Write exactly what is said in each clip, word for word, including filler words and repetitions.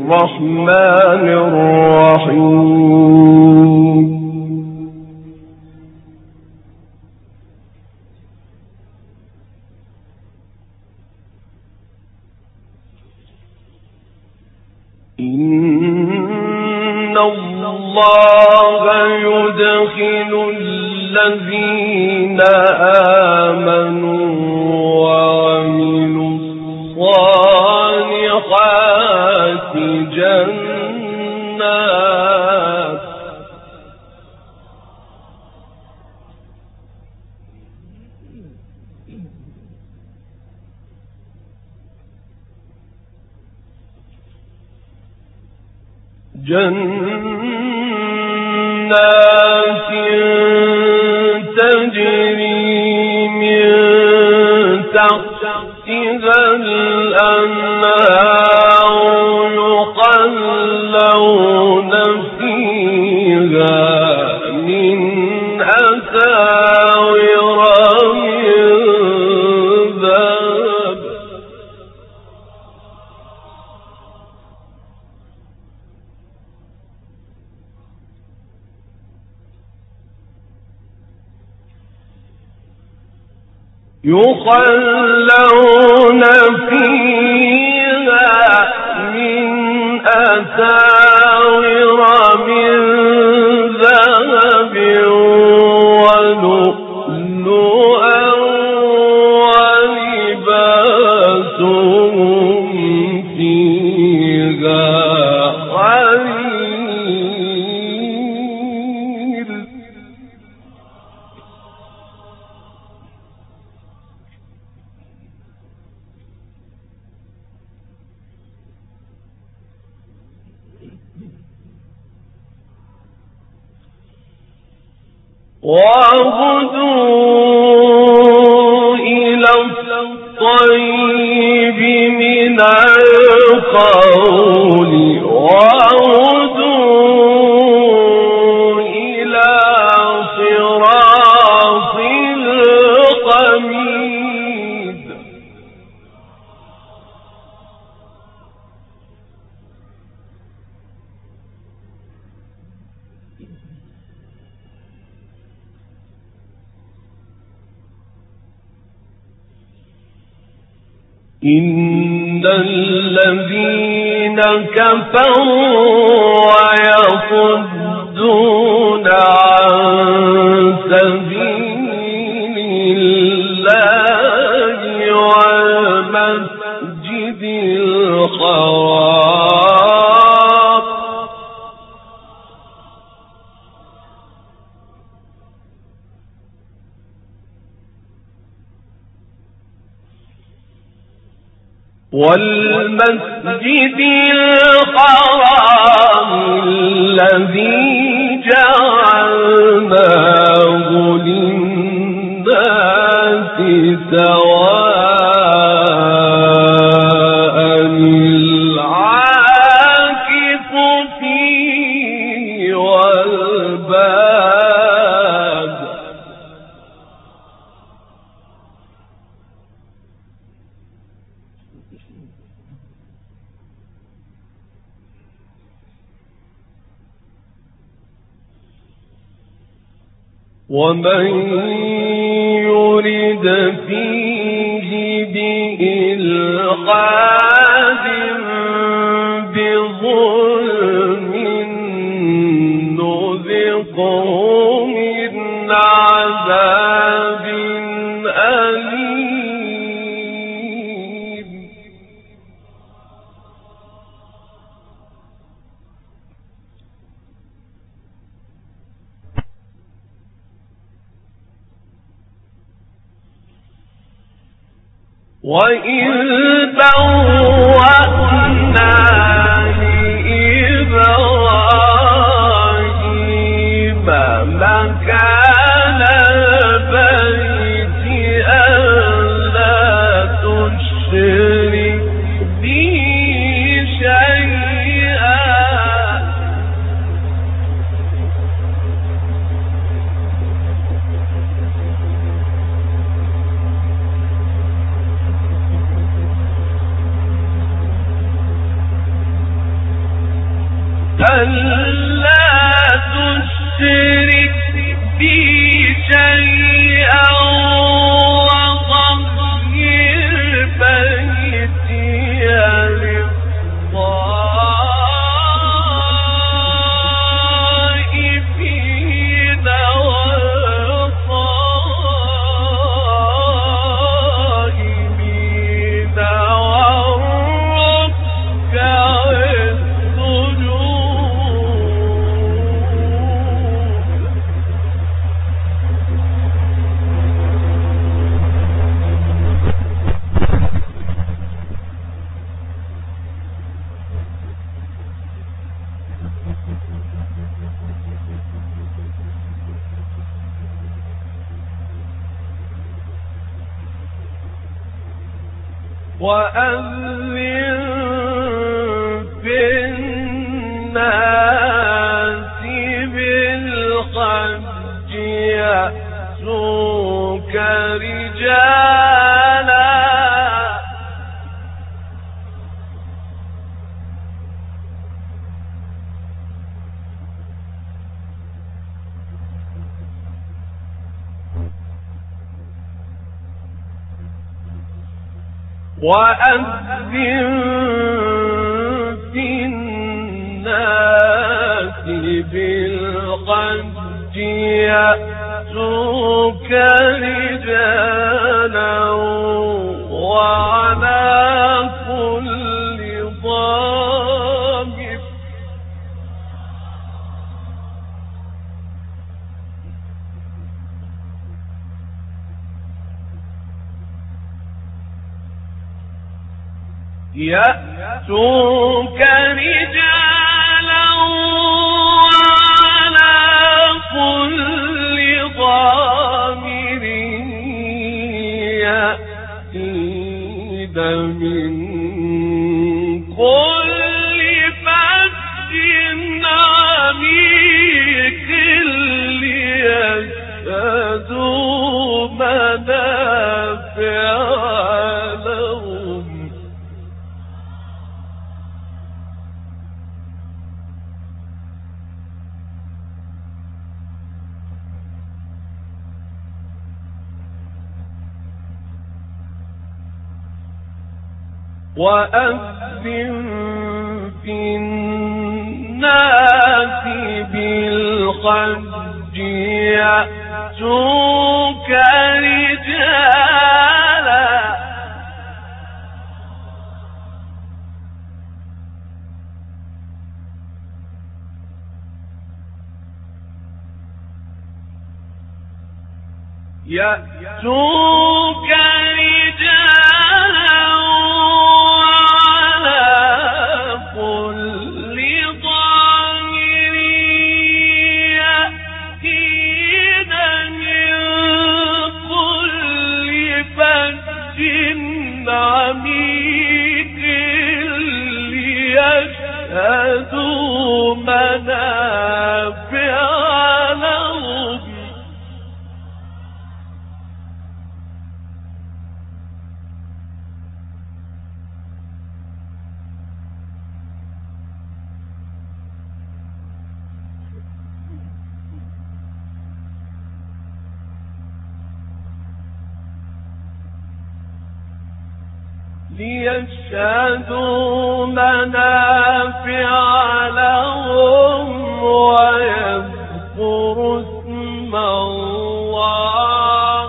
الرحمن الرحيم. إن الله يدخل الذين آمنوا وعملوا الصالحات جنات جنات تجري من تحتها الأنهار يحلون فيها من أساور من ذهب يخلون فيها من أساور من ذهب ولؤلؤا ولباسهم فيها حرير. وَهُدُوا إِلَى الطَّيِّبِ مِنَ الْقَوْلِ وَهُدُوا إِلَى صِرَاطِ الْحَمِيدِ. إن الذين كفروا ويصدون عن سبيل الله والمسجد الحرام والمسجد الحرام الذي جعلناه للناس سواء العاكف فيه والباد. ومن يرد فيه بإلحاد بظلم نذقه من عذاب أليم. وَإِذْ بَوَّأْنَا لِإِبْرَاهِيمَ مَكَانَ الْبَيْتِ أَلَّا تُشْرِكْ بِي شَيْئًا ألا تشرك بي شيئا وطهر بيتي للطائفين والقائمين والركع السجود. وأذن في الناس بالحج يأتوك رجالا وأذن في الناس بالحج يأتوك رجالا وعلى كل ضامر يأتوك رجالا وعلى كل ضامر يأتين من كل فج عميق ليشهدوا منافع لهم وأذن في الناس بالحج يأتوك رجالا يأتوك رجالا وعلى كل ضامر يأتين من كل فج عميق ليشهدوا منافع لهم ليشهدوا منافع لهم ويذكروا اسم الله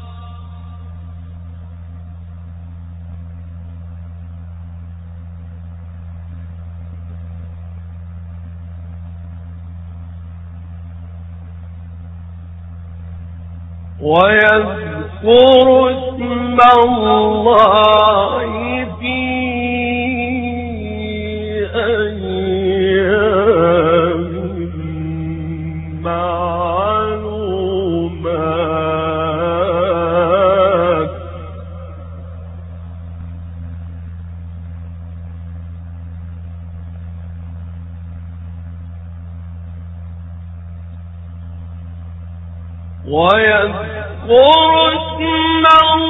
ويذكروا اسم الله في أيام معلومات ويذكر اسم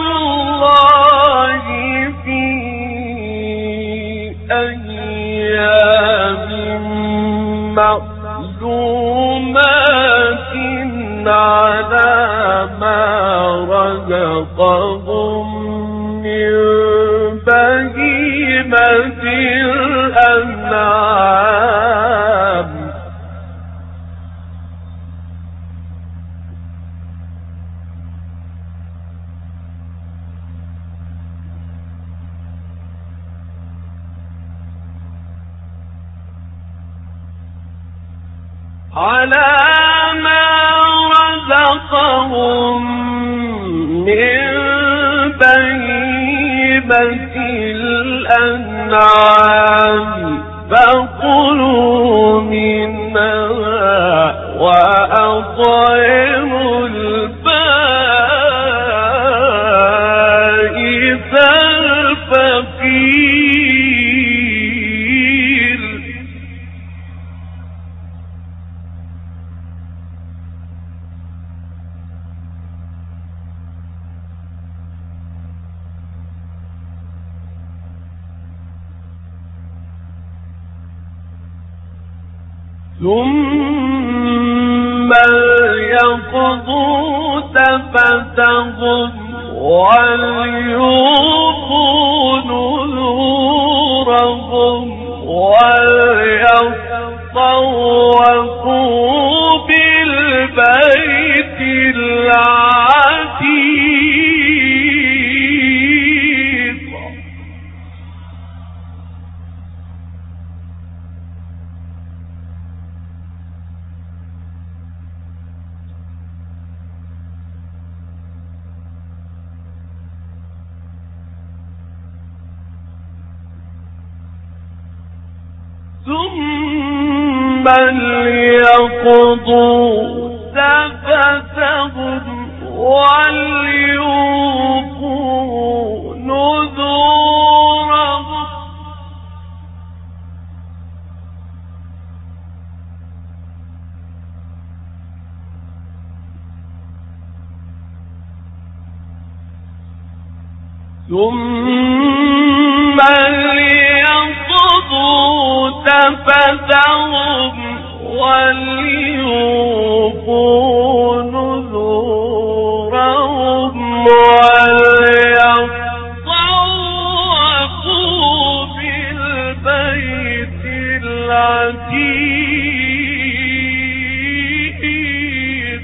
الله في أيام معلومات على ما رزقهم من بهيمة الأنعام على ما رزقهم من بهيمة الأنعام فكلوا منها وأطعموا البائس الفقير ثم يقضوا تفتهم وليوفوا نذورهم وليطوفوا بالبيت العتيق ثم ليقضوا تفتهم وليوفوا نذورهم ثم ليقضوا تفتهم وليوفوا نذورهم وليطوفوا بالبيت العتيق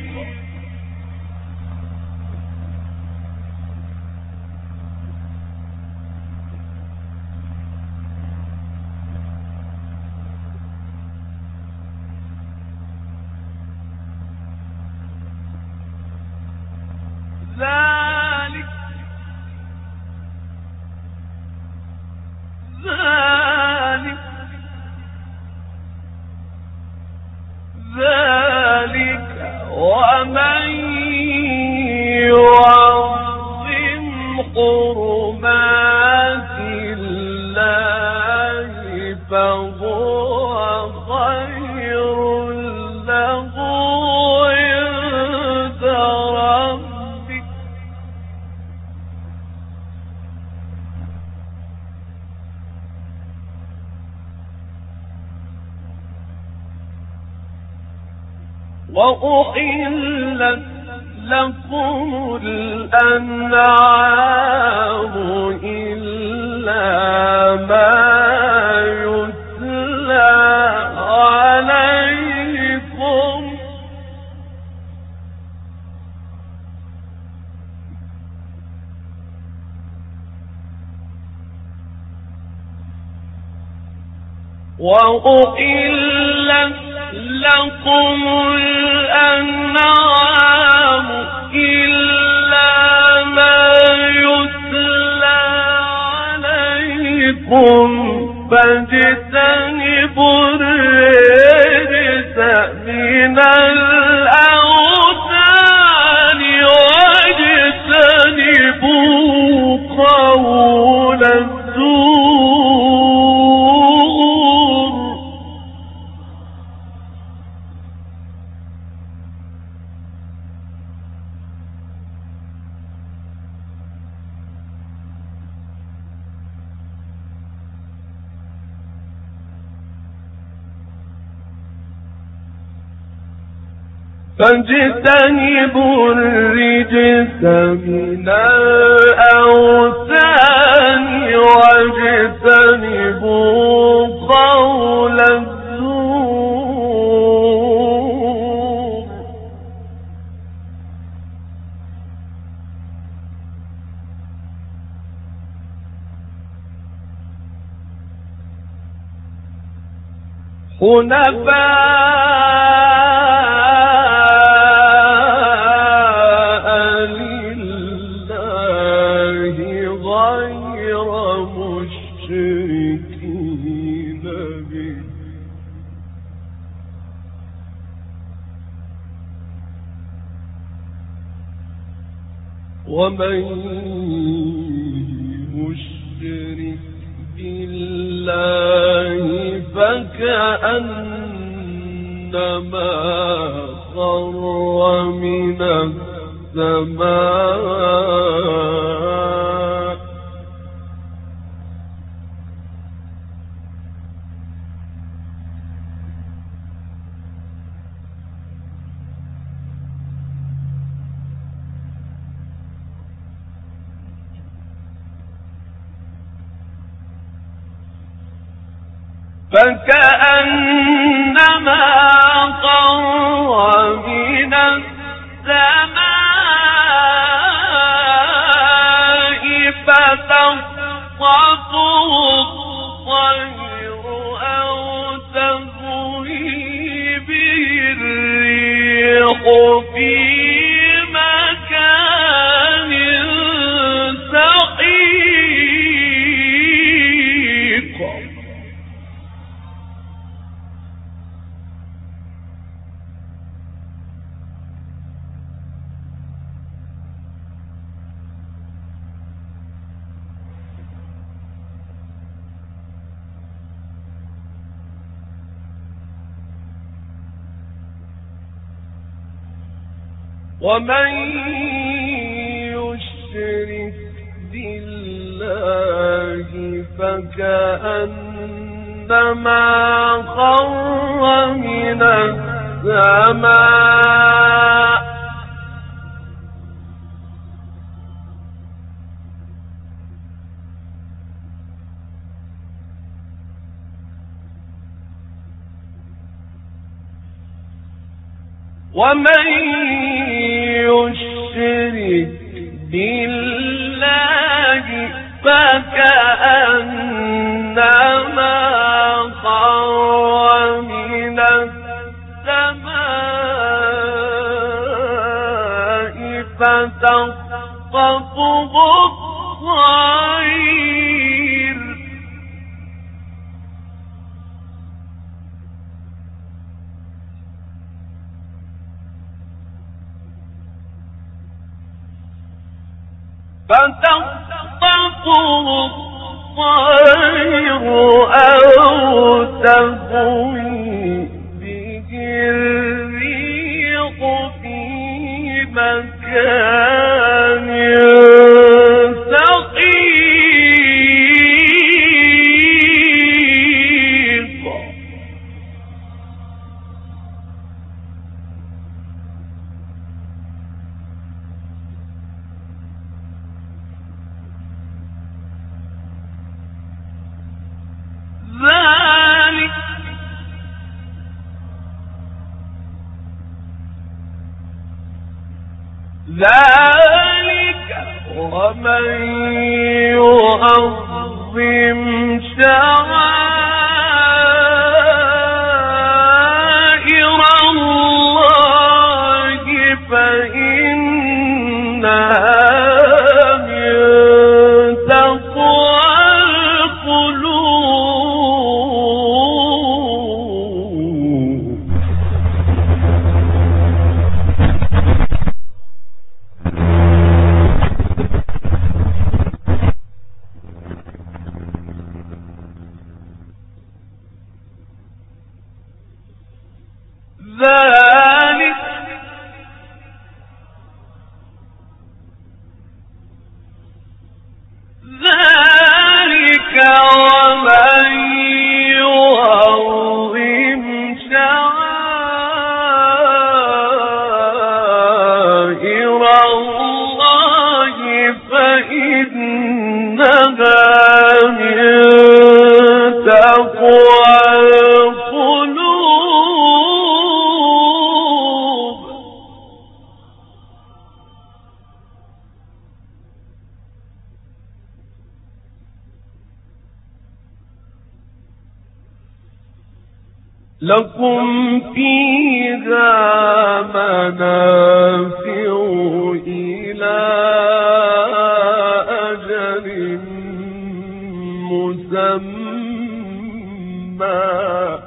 ذلك ذلك ذلك ومن يعظم حرمات الله فهو خير له عند ربه وأحلت لكم الأنعام إلا ما يتلى عليكم وأحلت لكم الأنعام إلا ما يتلى عليكم فاجتنبوا الرجس من الأوثان واجتنبوا قول الزور فاجتنبوا الرجس من الأوثان واجتنبوا قول الزور. حنفاء لله غير مشركين به ومن يشرك بالله فكأنما خر من السماء فكأنما خر من السماء فتخطفه الطير أو تهوي به الريح في مكان سحيق. ومن يشرك بالله فكأنما خر من السماء ومن يشرك بالله فكأنما خر من السماء فتخطفه الطير فتخطفه الطير أو تهوي به الريح في مكان سحيق. ذلك ذلك ومن يعظم شعائر الله فإنها من تقوى القلوب. ذلك ذلك ومن يعظم شعائر لكم فيها منافع إلى أجل مسمى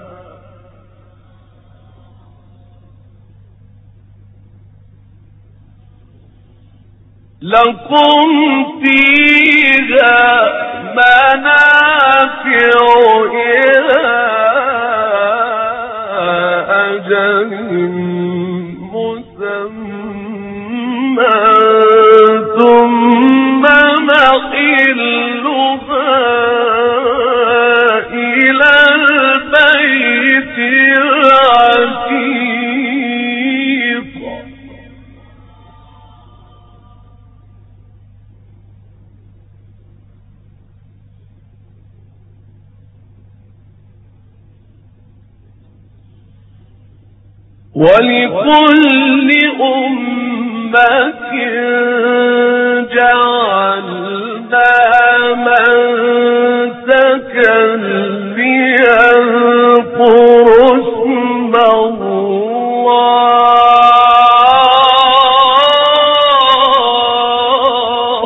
لكم فيها منافع إلى أجل مسمى ثم محلها إلى البيت العتيق ولكل أمة جعلنا منسكا ليذكروا اسم الله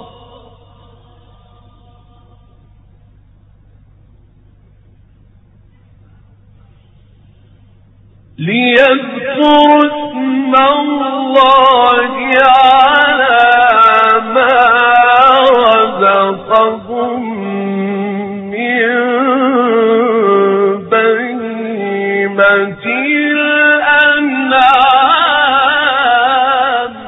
ليذكروا اسم الله على ما رزقهم من بهيمة الأنعام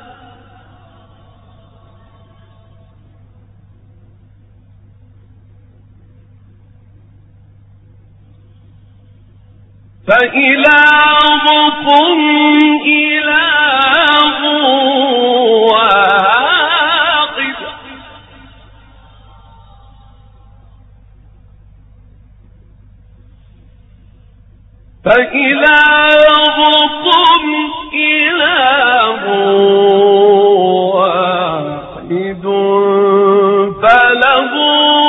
فإلهكم إله واحد فإلهكم إله واحد فله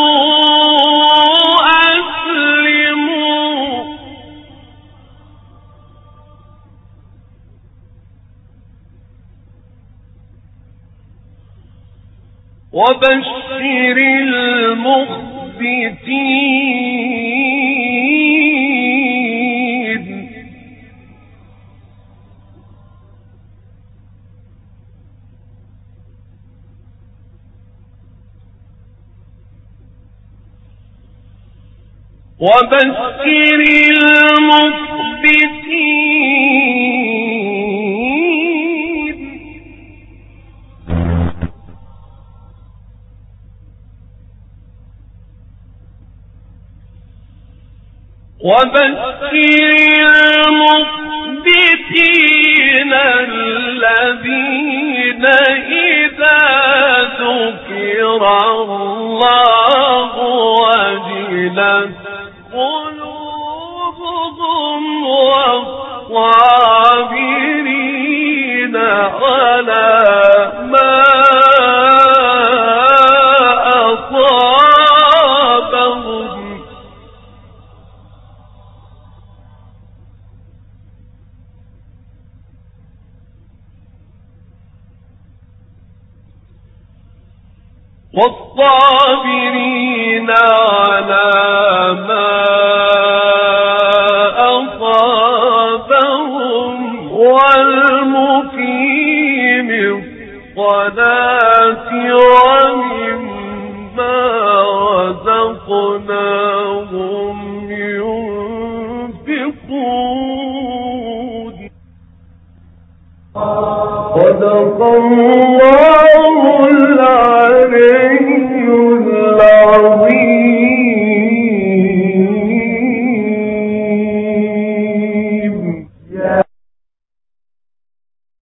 وبشر المخبتين وبشر المخبتين وبشر المخبتين الذين إذا ذكر الله وجلت قلوبهم والصابرين على ما أصابهم والصابرين على ما أصابهم والمقيم الصلاة ومما رزقناهم ينفقون